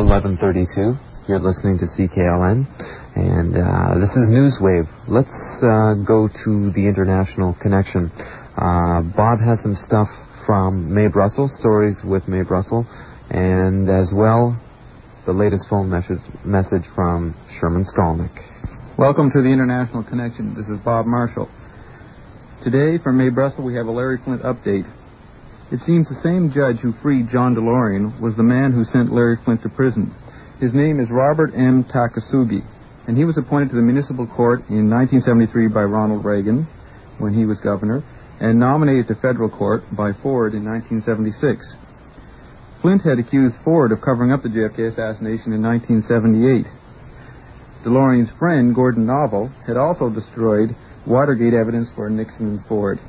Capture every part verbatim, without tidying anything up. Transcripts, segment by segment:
eleven thirty-two. You're listening to C K L N, and uh, this is Newswave. Let's uh, go to the international connection. Uh, Bob has some stuff from Mae Brussell, stories with Mae Brussell, and as well, the latest phone message, message from Sherman Skolnick. Welcome to the International Connection. This is Bob Marshall. Today, from Mae Brussell, we have a Larry Flynt update. It seems the same judge who freed John DeLorean was the man who sent Larry Flynt to prison. His name is Robert M. Takasugi, and he was appointed to the municipal court in nineteen seventy-three by Ronald Reagan when he was governor, and nominated to federal court by Ford in nineteen seventy-six. Flynt had accused Ford of covering up the J F K assassination in nineteen seventy-eight. DeLorean's friend, Gordon Novel, had also destroyed Watergate evidence for Nixon and Ford.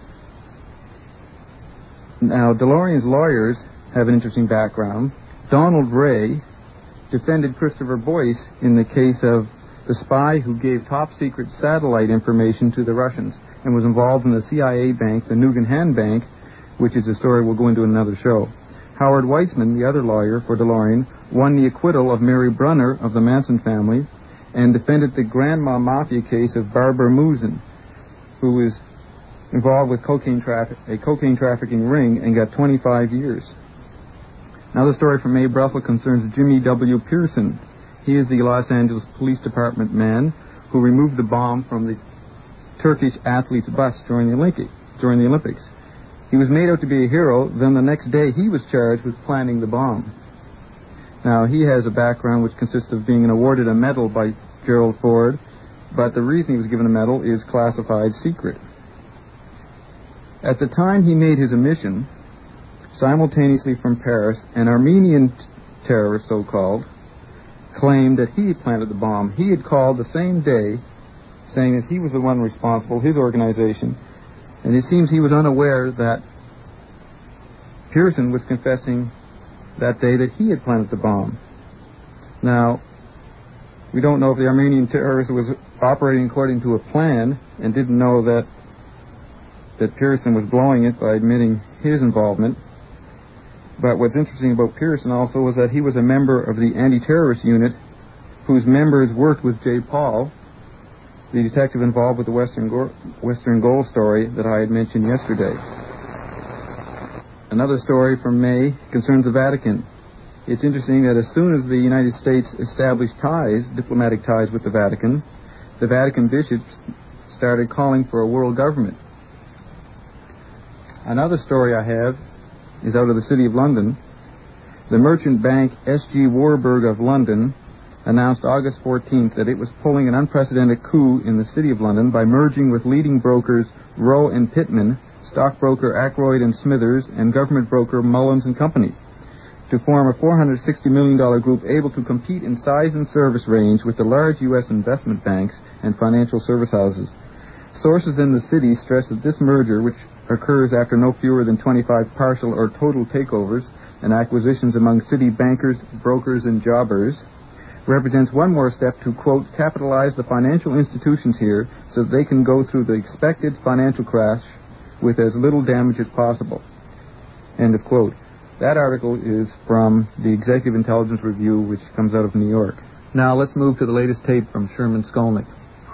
Now, DeLorean's lawyers have an interesting background. Donald Ray defended Christopher Boyce in the case of the spy who gave top-secret satellite information to the Russians and was involved in the C I A bank, the Nugan-Han Bank, which is a story we'll go into in another show. Howard Weitzman, the other lawyer for DeLorean, won the acquittal of Mary Brunner of the Manson family and defended the Grandma Mafia case of Barbara Musin, who was involved with cocaine traffic, a cocaine trafficking ring, and got twenty-five years. Now the story from Mae Brussell concerns Jimmy W. Pearson. He is the Los Angeles Police Department man who removed the bomb from the Turkish athlete's bus during the Olympic, during the Olympics. He was made out to be a hero, then the next day he was charged with planting the bomb. Now he has a background which consists of being awarded a medal by Gerald Ford, but the reason he was given a medal is classified secret. At the time he made his admission, simultaneously from Paris, an Armenian t- terrorist, so-called, claimed that he had planted the bomb. He had called the same day saying that he was the one responsible, his organization, and it seems he was unaware that Pearson was confessing that day that he had planted the bomb. Now, we don't know if the Armenian terrorist was operating according to a plan and didn't know that that Pearson was blowing it by admitting his involvement. But what's interesting about Pearson also was that he was a member of the anti-terrorist unit whose members worked with Jay Paul, the detective involved with the Western, Go- Western Gold story that I had mentioned yesterday. Another story from May concerns the Vatican. It's interesting that as soon as the United States established ties, diplomatic ties with the Vatican, the Vatican bishops started calling for a world government. Another story I have is out of the City of London. The merchant bank S G Warburg of London announced August fourteenth that it was pulling an unprecedented coup in the City of London by merging with leading brokers Rowe and Pittman, stockbroker Ackroyd and Smithers, and government broker Mullins and Company to form a four hundred sixty million dollars group able to compete in size and service range with the large U S investment banks and financial service houses. Sources in the city stress that this merger, which occurs after no fewer than twenty-five partial or total takeovers and acquisitions among city bankers, brokers, and jobbers, represents one more step to, quote, capitalize the financial institutions here so that they can go through the expected financial crash with as little damage as possible, end of quote. That article is from the Executive Intelligence Review, which comes out of New York. Now let's move to the latest tape from Sherman Skolnick.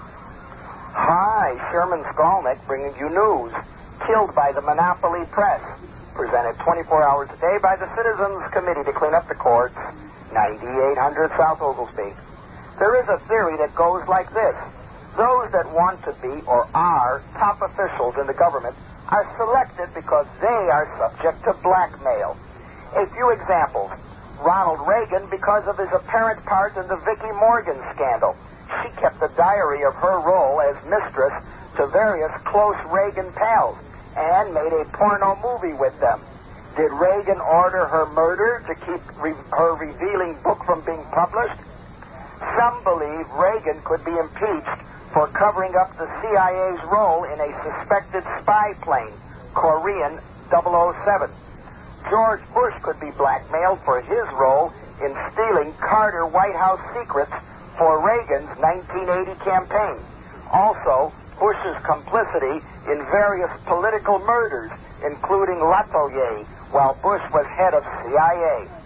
Hi, Sherman Skolnick bringing you news. Killed by the monopoly press. Presented twenty-four hours a day by the Citizens Committee to Clean Up the Courts, ninety-eight hundred South Oglesby. There is a theory that goes like this. Those that want to be or are top officials in the government are selected because they are subject to blackmail. A few examples. Ronald Reagan, because of his apparent part in the Vicky Morgan scandal. She kept a diary of her role as mistress to various close Reagan pals and made a porno movie with them. Did Reagan order her murder to keep re- her revealing book from being published? Some believe Reagan could be impeached for covering up the C I A's role in a suspected spy plane, Korean double oh seven. George Bush could be blackmailed for his role in stealing Carter White House secrets for Reagan's nineteen eighty campaign. Also, Bush's complicity in various political murders, including Latoyer, while Bush was head of C I A.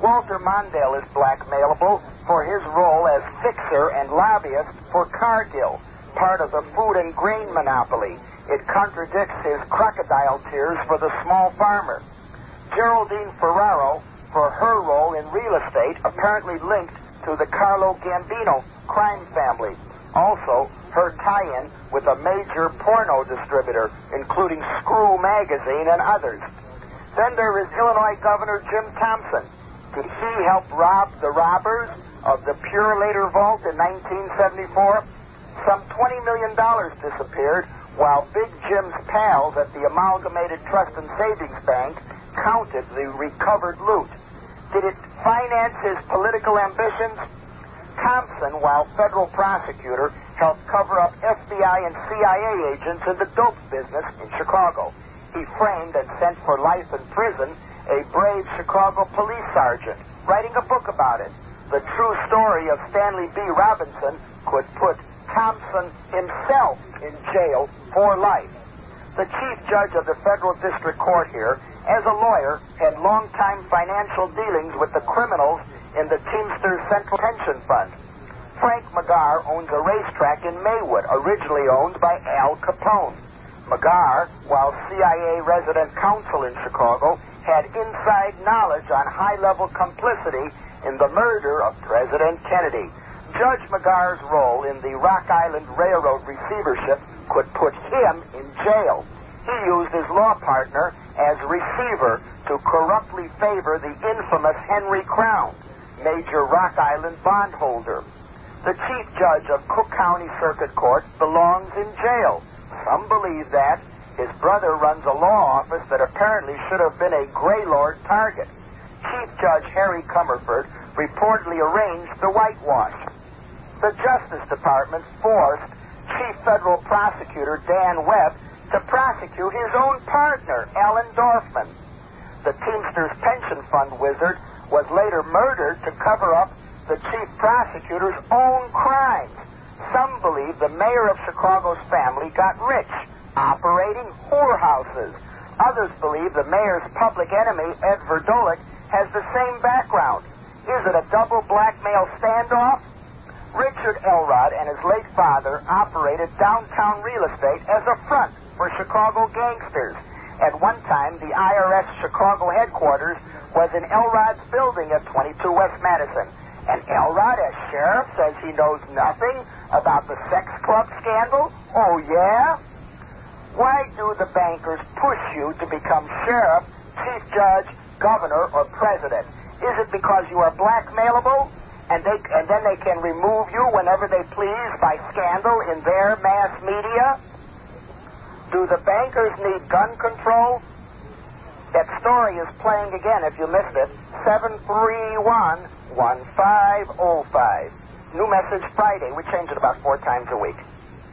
Walter Mondale is blackmailable for his role as fixer and lobbyist for Cargill, part of the food and grain monopoly. It contradicts his crocodile tears for the small farmer. Geraldine Ferraro for her role in real estate, apparently linked to the Carlo Gambino crime family. Also, her tie-in with a major porno distributor, including Screw Magazine and others. Then there is Illinois Governor Jim Thompson. Did he help rob the robbers of the Purelator Vault in nineteen seventy-four? Some twenty million dollars disappeared while Big Jim's pals at the Amalgamated Trust and Savings Bank counted the recovered loot. Did it finance his political ambitions? Thompson, while federal prosecutor, helped cover up F B I and C I A agents in the dope business in Chicago. He framed and sent for life in prison a brave Chicago police sergeant, writing a book about it. The true story of Stanley B. Robinson could put Thompson himself in jail for life. The chief judge of the federal district court here, as a lawyer, had long-time financial dealings with the criminals in the Teamsters Central Pension Fund. Frank McGarr owns a racetrack in Maywood, originally owned by Al Capone. McGarr, while C I A resident counsel in Chicago, had inside knowledge on high-level complicity in the murder of President Kennedy. Judge McGarr's role in the Rock Island Railroad receivership could put him in jail. He used his law partner as receiver to corruptly favor the infamous Henry Crown, major Rock Island bondholder. The chief judge of Cook County Circuit Court belongs in jail. Some believe that. His brother runs a law office that apparently should have been a Grey Lord target. Chief Judge Harry Comerford reportedly arranged the whitewash. The Justice Department forced Chief Federal Prosecutor Dan Webb to prosecute his own partner, Alan Dorfman. The Teamsters Pension Fund wizard was later murdered to cover up the chief prosecutor's own crimes. Some believe the mayor of Chicago's family got rich operating whorehouses. Others believe the mayor's public enemy, Ed Verdolich, has the same background. Is it a double blackmail standoff? Richard Elrod and his late father operated downtown real estate as a front for Chicago gangsters. At one time, the I R S Chicago headquarters was in Elrod's building at twenty-two West Madison. And Elrod, as sheriff, says he knows nothing about the sex club scandal? Oh, yeah? Why do the bankers push you to become sheriff, chief judge, governor, or president? Is it because you are blackmailable, and they and then they can remove you whenever they please by scandal in their mass media? Do the bankers need gun control? That story is playing again if you missed it. seven three one, one five oh five. New message Friday. We change it about four times a week.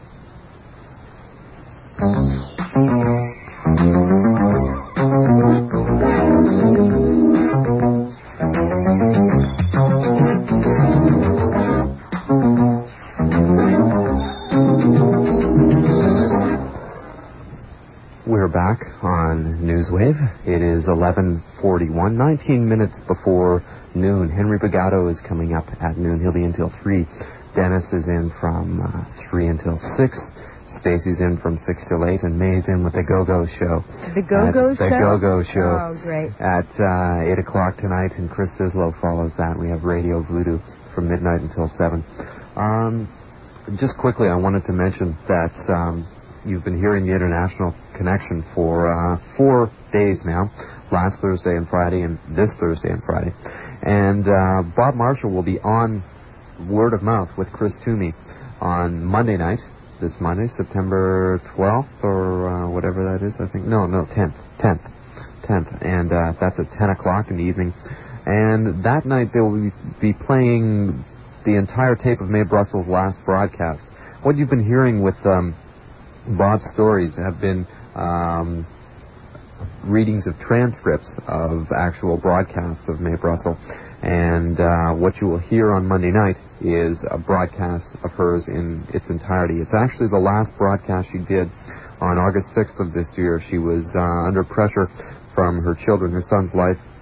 We're back on Newswave. It is eleven forty-one, nineteen minutes before noon. Henry Bagato is coming up at noon. He'll be in till three. Dennis is in from uh, three until six. Stacy's in from six till eight, and May's in with the Go-Go Show. The Go-Go Show? The Go-Go Show. Oh, great. At uh, eight o'clock tonight, and Chris Sislow follows that. We have Radio Voodoo from midnight until seven. Um, just quickly, I wanted to mention that um, you've been hearing the International Connection for uh, four days now, last Thursday and Friday, and this Thursday and Friday. And uh, Bob Marshall will be on word of mouth with Chris Toomey on Monday night, this Monday, September twelfth, or uh, whatever that is, I think. No, no, tenth. tenth. tenth. And uh, that's at ten o'clock in the evening. And that night they will be playing the entire tape of Mae Brussels' last broadcast. What you've been hearing with um, Bob's stories have been um, readings of transcripts of actual broadcasts of Mae Brussels. And uh, what you will hear on Monday night is a broadcast of hers in its entirety. It's actually the last broadcast she did on August sixth of this year. She was uh, under pressure from her children. Her son's life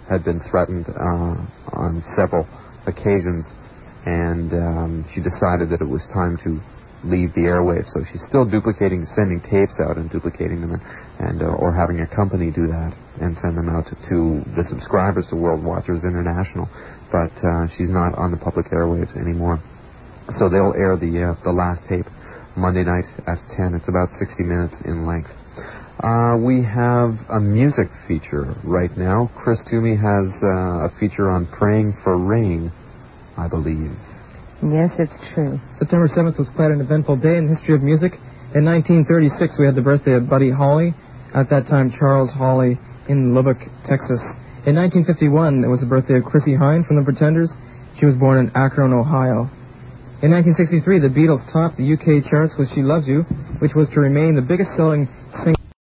had been threatened uh, on several occasions, and um, she decided that it was time to leave the airwaves. So she's still duplicating, sending tapes out and duplicating them, and, and uh, or having a company do that and send them out to, to the subscribers to World Watchers International. But uh, she's not on the public airwaves anymore. So they'll air the uh, the last tape Monday night at ten. It's about sixty minutes in length. Uh, we have a music feature right now. Chris Toomey has uh, a feature on praying for rain, I believe. Yes, it's true. September seventh was quite an eventful day in the history of music. In nineteen thirty-six, we had the birthday of Buddy Holly. At that time, Charles Holly in Lubbock, Texas. In nineteen fifty-one, it was the birthday of Chrissie Hynde from the Pretenders. She was born in Akron, Ohio. In nineteen sixty-three, the Beatles topped the U K charts with She Loves You, which was to remain the biggest-selling single